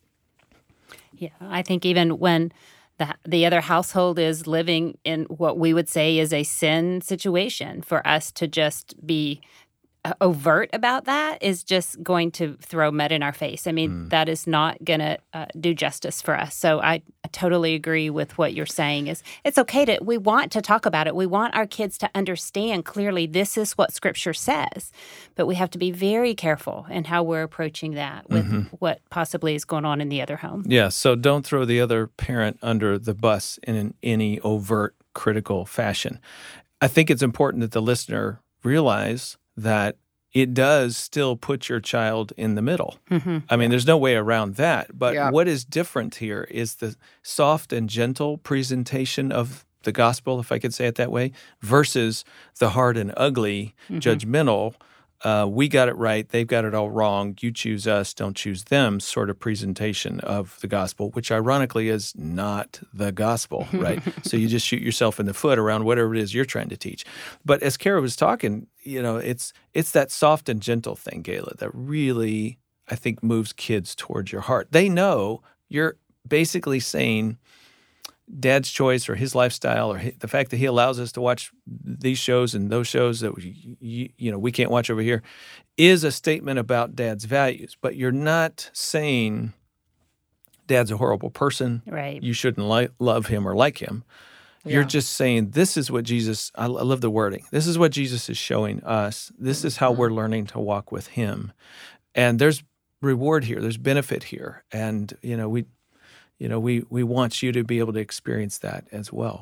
Speaker 3: Yeah, I think even when the the other household is living in what we would say is a sin situation, for us to just be overt about that is just going to throw mud in our face. I mean, mm. that is not going to uh, do justice for us. So I, I totally agree with what you're saying. Is it's okay to, we want to talk about it. We want our kids to understand clearly this is what Scripture says, but we have to be very careful in how we're approaching that with mm-hmm. what possibly is going on in the other home.
Speaker 2: Yeah, so don't throw the other parent under the bus in an, any overt critical fashion. I think it's important that the listener realize that it does still put your child in the middle. Mm-hmm. I mean, there's no way around that. But yeah. what is different here is the soft and gentle presentation of the gospel, if I could say it that way, versus the hard and ugly, mm-hmm. judgmental, uh, we got it right, they've got it all wrong, you choose us, don't choose them sort of presentation of the gospel, which ironically is not the gospel, right? So you just shoot yourself in the foot around whatever it is you're trying to teach. But as Kara was talking, you know, it's it's that soft and gentle thing, Gayla, that really, I think, moves kids towards your heart. They know you're basically saying, Dad's choice or his lifestyle or the fact that he allows us to watch these shows and those shows that we, you, you know we can't watch over here is a statement about Dad's values. But you're not saying Dad's a horrible person.
Speaker 3: Right.
Speaker 2: You shouldn't li- love him or like him. Yeah. You're just saying this is what Jesus, I, I love the wording. This is what Jesus is showing us. This is how we're learning to walk with him. And there's reward here. There's benefit here. And, you know, we, you know, we, we want you to be able to experience that as well.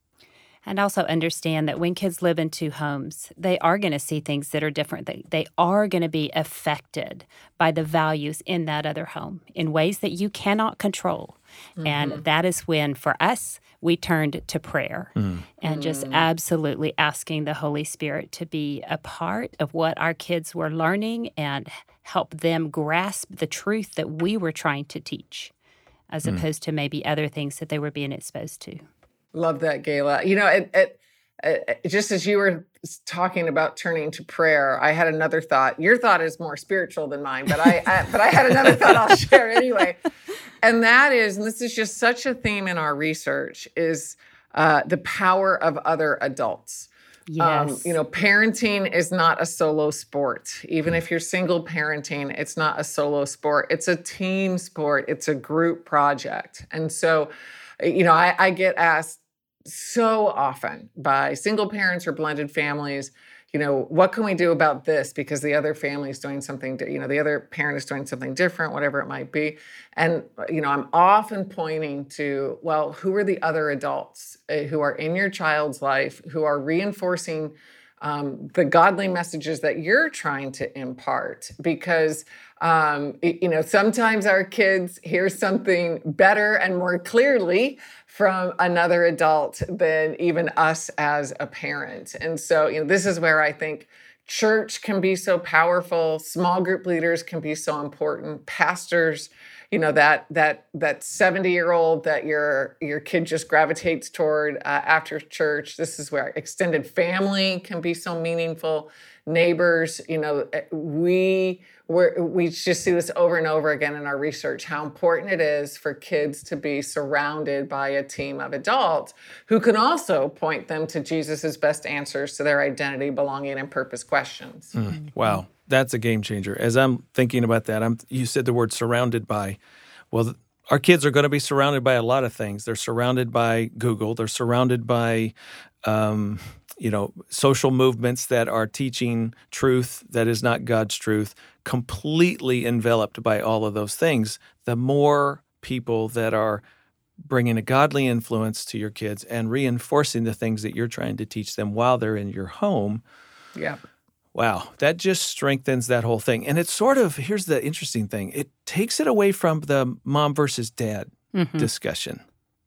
Speaker 3: And also understand that when kids live in two homes, they are going to see things that are different. They, they are going to be affected by the values in that other home in ways that you cannot control. Mm-hmm. And that is when, for us, we turned to prayer mm. and just mm. absolutely asking the Holy Spirit to be a part of what our kids were learning and help them grasp the truth that we were trying to teach, as mm. opposed to maybe other things that they were being exposed to.
Speaker 1: Love that, Gayla. You know, it, it, it, just as you were talking about turning to prayer, I had another thought. Your thought is more spiritual than mine, but I, I but I had another thought I'll share anyway. And that is, and this is just such a theme in our research, is uh, the power of other adults.
Speaker 3: Yes.
Speaker 1: Um, you know, parenting is not a solo sport. Even if you're single parenting, it's not a solo sport. It's a team sport. It's a group project. And so, you know, I, I get asked so often by single parents or blended families, you know, what can we do about this? Because the other family is doing something, you know, the other parent is doing something different, whatever it might be. And, you know, I'm often pointing to, well, who are the other adults uh, who are in your child's life, who are reinforcing um, the godly messages that you're trying to impart? Because, um, you know, sometimes our kids hear something better and more clearly from another adult than even us as a parent. And so, you know, this is where I think church can be so powerful. Small group leaders can be so important. Pastors, you know, that that that seventy-year-old that your your kid just gravitates toward uh, after church. This is where extended family can be so meaningful. Neighbors, you know, we we're, we just see this over and over again in our research, how important it is for kids to be surrounded by a team of adults who can also point them to Jesus's best answers to their identity, belonging, and purpose questions.
Speaker 2: Mm, wow. That's a game changer. As I'm thinking about that, I'm, you said the word surrounded by. Well, our kids are going to be surrounded by a lot of things. They're surrounded by Google. They're surrounded by, um, you know, social movements that are teaching truth that is not God's truth, completely enveloped by all of those things. The more people that are bringing a godly influence to your kids and reinforcing the things that you're trying to teach them while they're in your home.
Speaker 1: Yeah.
Speaker 2: Wow, that just strengthens that whole thing. And it's sort of, here's the interesting thing, it takes it away from the mom versus dad mm-hmm. discussion.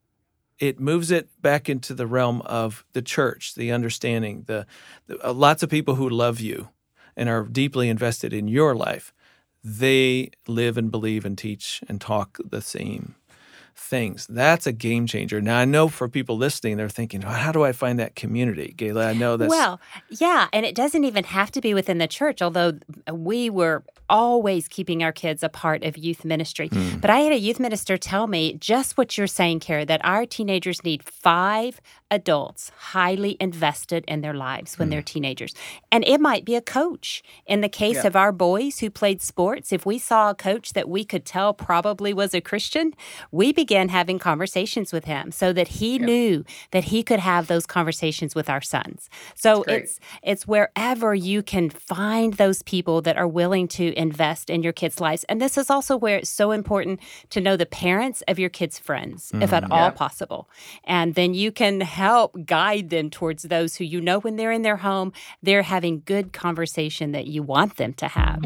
Speaker 2: It moves it back into the realm of the church, the understanding, the, the uh, lots of people who love you and are deeply invested in your life. They live and believe and teach and talk the same things. That's a game changer. Now, I know for people listening, they're thinking, well, how do I find that community? Gayla, I know that's...
Speaker 3: Well, yeah, and it doesn't even have to be within the church, although we were always keeping our kids a part of youth ministry. Mm. But I had a youth minister tell me just what you're saying, Kara, that our teenagers need five adults highly invested in their lives when mm. they're teenagers. And it might be a coach. In the case yeah. of our boys who played sports, if we saw a coach that we could tell probably was a Christian, we began having conversations with him so that he yeah. knew that he could have those conversations with our sons. So it's it's wherever you can find those people that are willing to invest in your kids' lives. And this is also where it's so important to know the parents of your kids' friends, mm, if at yeah. all possible. And then you can help guide them towards those who you know when they're in their home, they're having good conversation that you want them to have.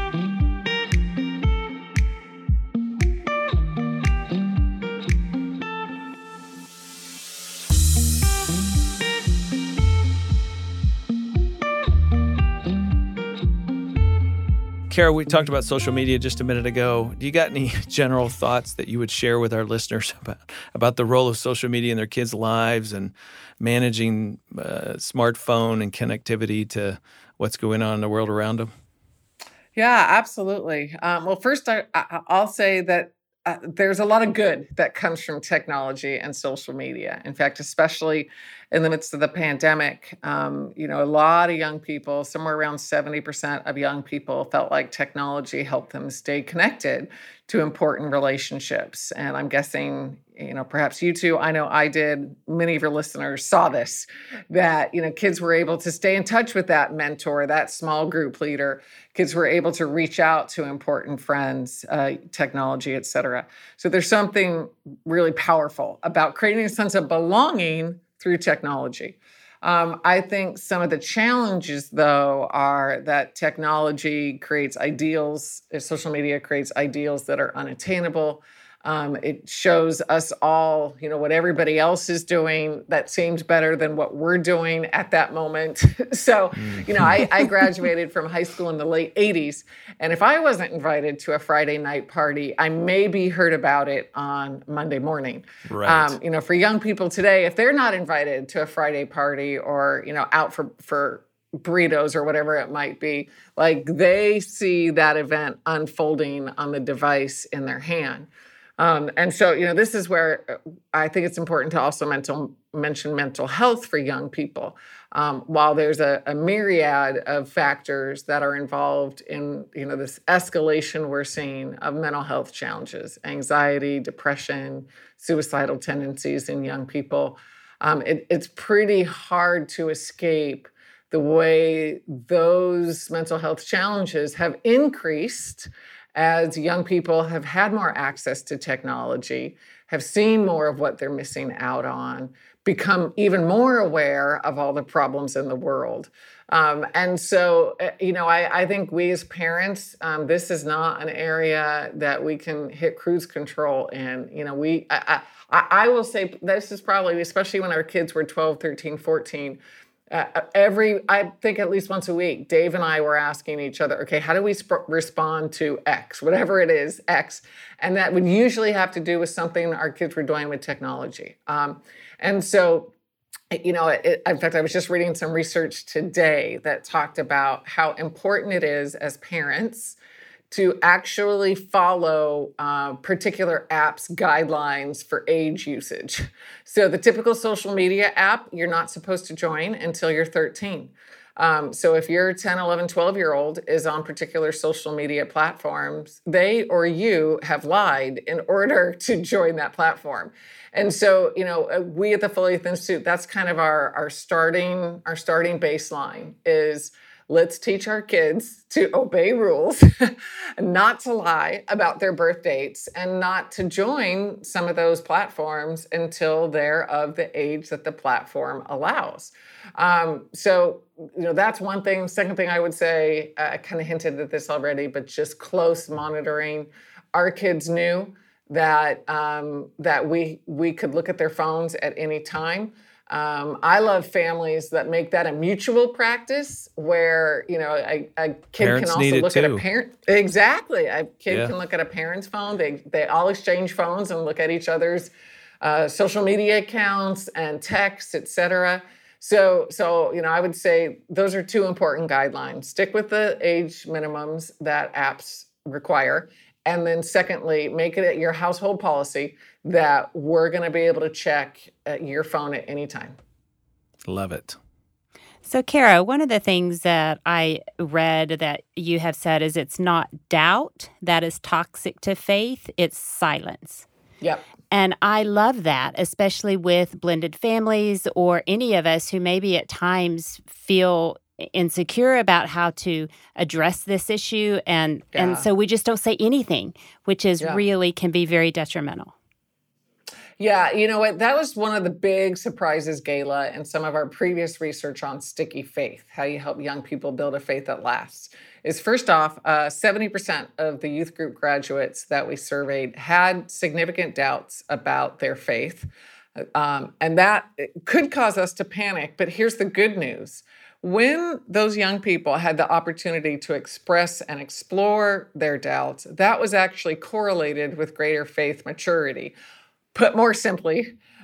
Speaker 2: Kara, we talked about social media just a minute ago. Do you got any general thoughts that you would share with our listeners about, about the role of social media in their kids' lives and managing uh, smartphone and connectivity to what's going on in the world around them?
Speaker 1: Yeah, absolutely. Um, well, first, I, I, I'll say that uh, there's a lot of good that comes from technology and social media. In fact, especially in the midst of the pandemic, um, you know, a lot of young people, somewhere around seventy percent of young people felt like technology helped them stay connected to important relationships. And I'm guessing, you know, perhaps you too, I know I did, many of your listeners saw this, that, you know, kids were able to stay in touch with that mentor, that small group leader. Kids were able to reach out to important friends, uh, technology, et cetera. So there's something really powerful about creating a sense of belonging through technology. Um, I think some of the challenges, though, are that technology creates ideals, social media creates ideals that are unattainable. Um, it shows us all, you know, what everybody else is doing that seems better than what we're doing at that moment. So, you know, I, I graduated from high school in the late eighties. And if I wasn't invited to a Friday night party, I maybe heard about it on Monday morning.
Speaker 2: Right.
Speaker 1: Um, you know, for young people today, if they're not invited to a Friday party or, you know, out for, for burritos or whatever it might be, like they see that event unfolding on the device in their hand. Um, and so, you know, this is where I think it's important to also mental, mention mental health for young people. Um, while there's a, a myriad of factors that are involved in, you know, this escalation we're seeing of mental health challenges, anxiety, depression, suicidal tendencies in young people, um, it, it's pretty hard to escape the way those mental health challenges have increased as young people have had more access to technology, have seen more of what they're missing out on, become even more aware of all the problems in the world. Um, and so, you know, I, I think we as parents, um, this is not an area that we can hit cruise control in. You know, we, I, I, I will say this is probably, especially when our kids were twelve, thirteen, fourteen, Uh, every, I think at least once a week, Dave and I were asking each other, okay, how do we sp- respond to X, whatever it is, X? And that would usually have to do with something our kids were doing with technology. Um, and so, you know, it, in fact, I was just reading some research today that talked about how important it is as parents to actually follow uh, particular apps' guidelines for age usage. So the typical social media app, you're not supposed to join until you're thirteen. Um, so if your ten, eleven, twelve-year-old is on particular social media platforms, they or you have lied in order to join that platform. And so, you know, we at the Full Youth Institute, that's kind of our, our starting, our starting baseline is, let's teach our kids to obey rules, not to lie about their birth dates, and not to join some of those platforms until they're of the age that the platform allows. Um, so, you know, that's one thing. Second thing I would say, uh, I kind of hinted at this already, but just close monitoring. Our kids knew that um, that we we could look at their phones at any time. Um, I love families that make that a mutual practice where, you know, a, a kid
Speaker 2: Parents
Speaker 1: can also look
Speaker 2: too.
Speaker 1: at a parent. Exactly. A kid
Speaker 2: Yeah.
Speaker 1: can look at a parent's phone. They, they all exchange phones and look at each other's uh, social media accounts and texts, et cetera. So, so, you know, I would say those are two important guidelines. Stick with the age minimums that apps require. And then secondly, make it your household policy that we're going to be able to check uh, your phone at any time.
Speaker 2: Love it.
Speaker 3: So, Kara, one of the things that I read that you have said is it's not doubt that is toxic to faith, it's silence.
Speaker 1: Yep.
Speaker 3: And I love that, especially with blended families or any of us who maybe at times feel insecure about how to address this issue. And,
Speaker 1: Yeah.
Speaker 3: and so we just don't say anything, which is
Speaker 1: Yeah.
Speaker 3: really can be very detrimental.
Speaker 1: Yeah, you know what? That was one of the big surprises, Gayla, in some of our previous research on sticky faith, how you help young people build a faith that lasts. Is first off, uh, seventy percent of the youth group graduates that we surveyed had significant doubts about their faith. Um, and that could cause us to panic. But here's the good news. When those young people had the opportunity to express and explore their doubts, that was actually correlated with greater faith maturity. Put more simply,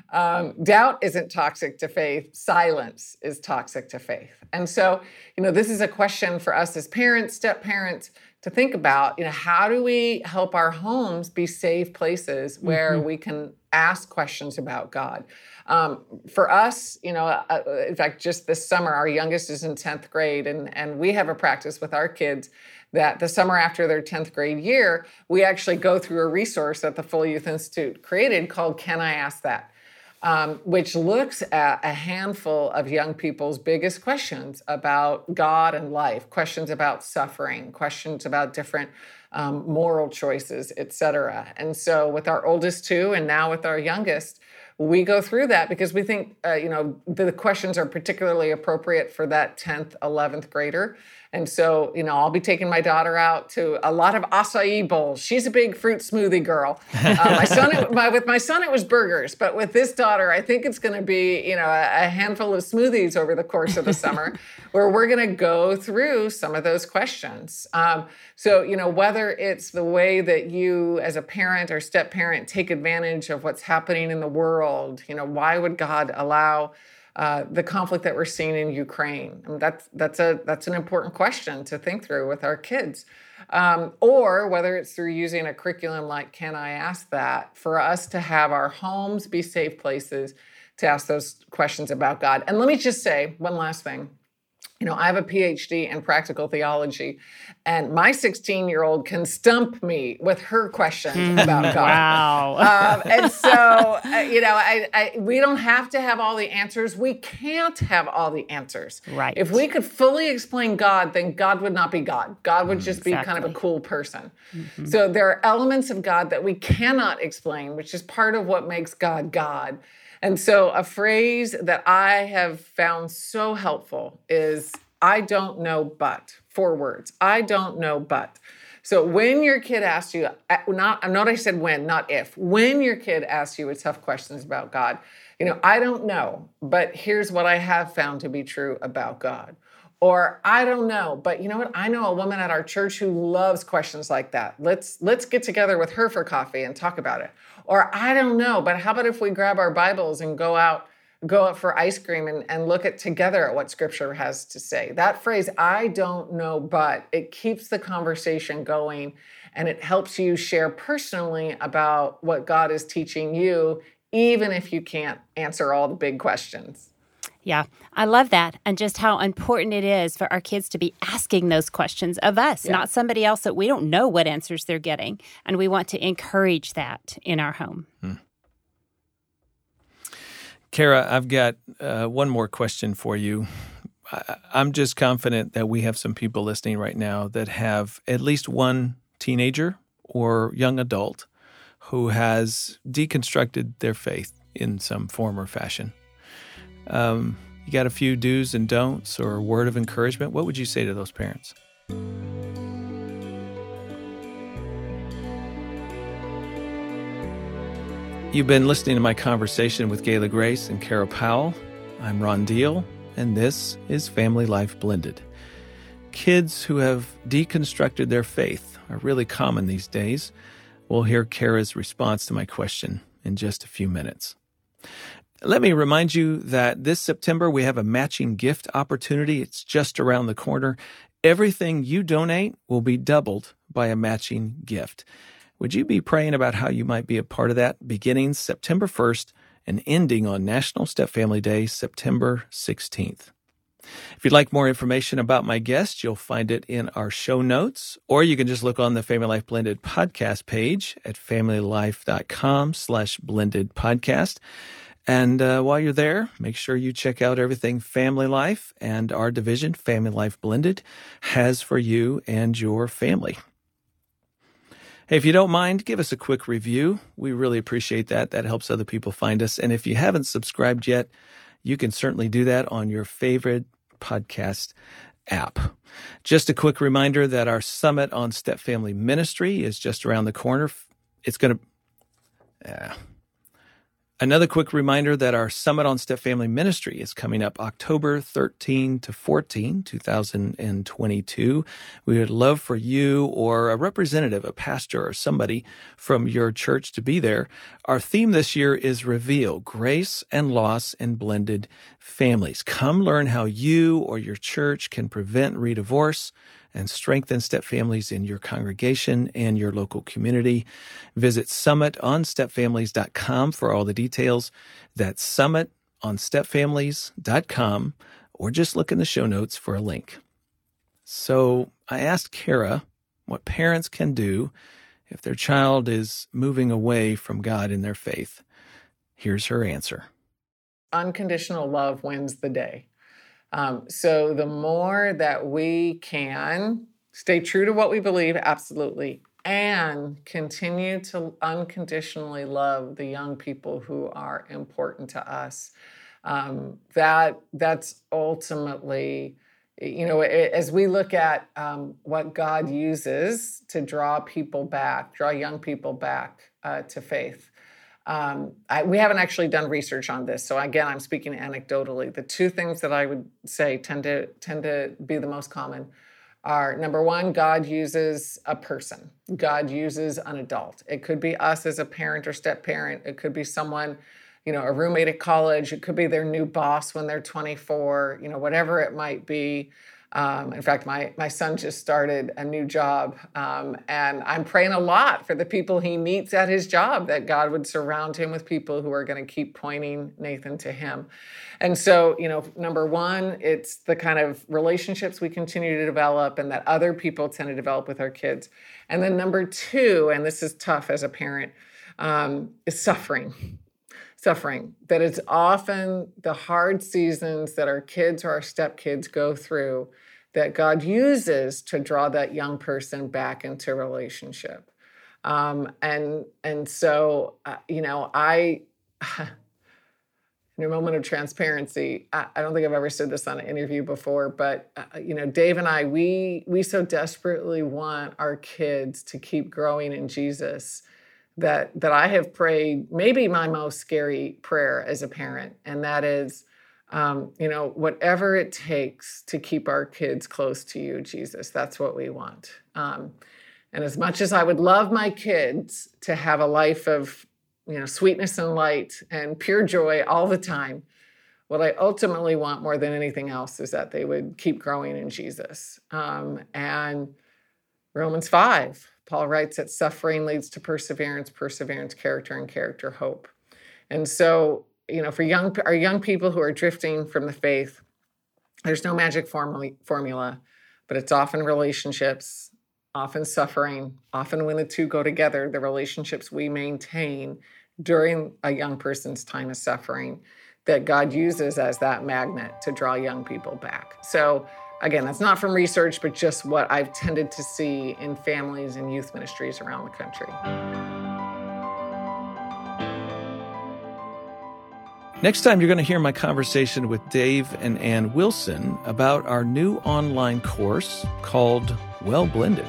Speaker 1: Um, doubt isn't toxic to faith. Silence is toxic to faith. And so, you know, this is a question for us as parents, step parents, to think about, you know, how do we help our homes be safe places where mm-hmm. we can ask questions about God? Um, for us, you know, uh, in fact, just this summer, our youngest is in tenth grade, and, and we have a practice with our kids that the summer after their tenth grade year, we actually go through a resource that the Full Youth Institute created called Can I Ask That? Um, which looks at a handful of young people's biggest questions about God and life, questions about suffering, questions about different um, moral choices, et cetera. And so with our oldest two and now with our youngest, we go through that because we think, uh, you know, the questions are particularly appropriate for that tenth, eleventh grader. And so, you know, I'll be taking my daughter out to a lot of acai bowls. She's a big fruit smoothie girl. Uh, my son, it, my, with my son, it was burgers. But with this daughter, I think it's going to be, you know, a, a handful of smoothies over the course of the summer where we're going to go through some of those questions. Um, so, you know, whether it's the way that you as a parent or step parent take advantage of what's happening in the world, you know, why would God allow Uh, the conflict that we're seeing in Ukraine? I mean, that's that's a that's an important question to think through with our kids, um, or whether it's through using a curriculum like Can I Ask That, for us to have our homes be safe places to ask those questions about God. And let me just say one last thing. You know, I have a P H D in practical theology, and my sixteen-year-old can stump me with her questions about God.
Speaker 3: Wow.
Speaker 1: Um, and so, uh, you know, I, I, we don't have to have all the answers. We can't have all the answers.
Speaker 3: Right.
Speaker 1: If we could fully explain God, then God would not be God. God would just
Speaker 3: exactly.
Speaker 1: be kind of a cool person. Mm-hmm. So there are elements of God that we cannot explain, which is part of what makes God God. And so a phrase that I have found so helpful is, I don't know, but, four words. I don't know, but. So when your kid asks you, not, not I said when, not if, when your kid asks you tough questions about God, you know, I don't know, but here's what I have found to be true about God. Or I don't know, but you know what? I know a woman at our church who loves questions like that. Let's let's get together with her for coffee and talk about it. Or I don't know, but how about if we grab our Bibles and go out, go out for ice cream and, and look at together at what Scripture has to say? That phrase, I don't know, but, it keeps the conversation going, and it helps you share personally about what God is teaching you, even if you can't answer all the big questions.
Speaker 3: Yeah, I love that, and just how important it is for our kids to be asking those questions of us, yeah. not somebody else that we don't know what answers they're getting, and we want to encourage that in our home.
Speaker 2: Hmm. Kara, I've got uh, one more question for you. I, I'm just confident that we have some people listening right now that have at least one teenager or young adult who has deconstructed their faith in some form or fashion. Um, you got a few do's and don'ts or a word of encouragement? What would you say to those parents? You've been listening to my conversation with Gayla Grace and Kara Powell. I'm Ron Deal, and this is Family Life Blended. Kids who have deconstructed their faith are really common these days. We'll hear Kara's response to my question in just a few minutes. Let me remind you that this September we have a matching gift opportunity. It's just around the corner. Everything you donate will be doubled by a matching gift. Would you be praying about how you might be a part of that beginning September first and ending on National Step Family Day, September sixteenth? If you'd like more information about my guest, you'll find it in our show notes, or you can just look on the Family Life Blended podcast page at familylife.com slash blended podcast. And uh, while you're there, make sure you check out everything Family Life and our division, Family Life Blended, has for you and your family. Hey, if you don't mind, give us a quick review. We really appreciate that. That helps other people find us. And if you haven't subscribed yet, you can certainly do that on your favorite podcast app. Just a quick reminder that our Summit on Step Family Ministry is just around the corner. It's going to... Uh, Another quick reminder that our Summit on Step Family Ministry is coming up October thirteenth to fourteenth, two thousand twenty-two. We would love for you or a representative, a pastor or somebody from your church to be there. Our theme this year is Reveal, Grace and Loss in Blended Families. Come learn how you or your church can prevent redivorce and strengthen step families in your congregation and your local community. Visit summit on step families dot com for all the details. That's summit on step families dot com, or just look in the show notes for a link. So I asked Kara what parents can do if their child is moving away from God in their faith. Here's her answer.
Speaker 1: Unconditional love wins the day. Um, so the more that we can stay true to what we believe, absolutely, and continue to unconditionally love the young people who are important to us, um, that that's ultimately, you know, as we look at um, what God uses to draw people back, draw young people back uh, to faith. Um, I, we haven't actually done research on this, so again, I'm speaking anecdotally. The two things that I would say tend to tend to be the most common are, number one, God uses a person. God uses an adult. It could be us as a parent or step-parent. It could be someone, you know, a roommate at college. It could be their new boss when they're twenty-four, you know, whatever it might be. Um, in fact, my my son just started a new job, um, and I'm praying a lot for the people he meets at his job, that God would surround him with people who are going to keep pointing Nathan to him. And so, you know, number one, it's the kind of relationships we continue to develop and that other people tend to develop with our kids. And then number two, and this is tough as a parent, um, is suffering. Suffering, that it's often the hard seasons that our kids or our stepkids go through that God uses to draw that young person back into relationship. Um, and and so, uh, you know, I, in a moment of transparency, I, I don't think I've ever said this on an interview before, but, uh, you know, Dave and I, we we so desperately want our kids to keep growing in Jesus that that I have prayed maybe my most scary prayer as a parent, and that is, um, you know, whatever it takes to keep our kids close to you, Jesus, that's what we want. Um, and as much as I would love my kids to have a life of, you know, sweetness and light and pure joy all the time, what I ultimately want more than anything else is that they would keep growing in Jesus. Um, and Romans five, Paul writes that suffering leads to perseverance, perseverance, character, and character, hope. And so, you know, for young our young people who are drifting from the faith, there's no magic formula, formula, but it's often relationships, often suffering, often when the two go together, the relationships we maintain during a young person's time of suffering that God uses as that magnet to draw young people back. So again, that's not from research, but just what I've tended to see in families and youth ministries around the country.
Speaker 2: Next time, you're going to hear my conversation with Dave and Ann Wilson about our new online course called Well Blended.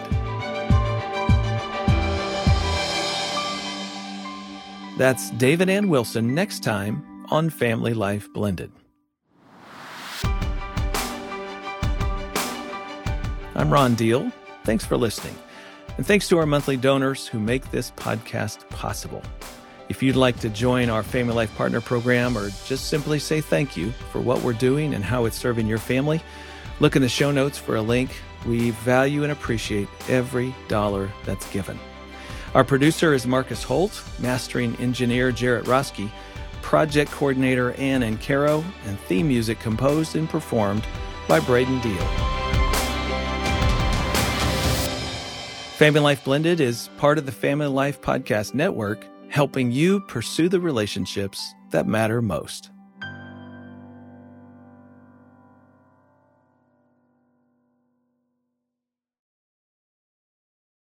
Speaker 2: That's Dave and Ann Wilson next time on Family Life Blended. I'm Ron Deal. Thanks for listening. And thanks to our monthly donors who make this podcast possible. If you'd like to join our Family Life Partner Program or just simply say thank you for what we're doing and how it's serving your family, look in the show notes for a link. We value and appreciate every dollar that's given. Our producer is Marcus Holt, mastering engineer Jarrett Roski, project coordinator Ann and Caro, and theme music composed and performed by Braden Deal. Family Life Blended is part of the Family Life Podcast Network, helping you pursue the relationships that matter most.